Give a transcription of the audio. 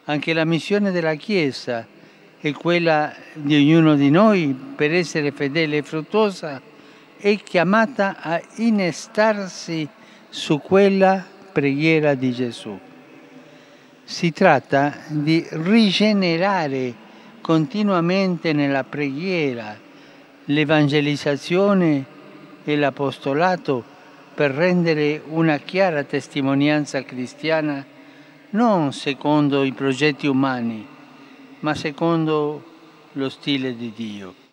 Anche la missione della Chiesa e quella di ognuno di noi, per essere fedele e fruttuosa, è chiamata a innestarsi su quella preghiera di Gesù. Si tratta di rigenerare continuamente nella preghiera l'evangelizzazione e l'apostolato per rendere una chiara testimonianza cristiana non secondo i progetti umani, ma secondo lo stile di Dio.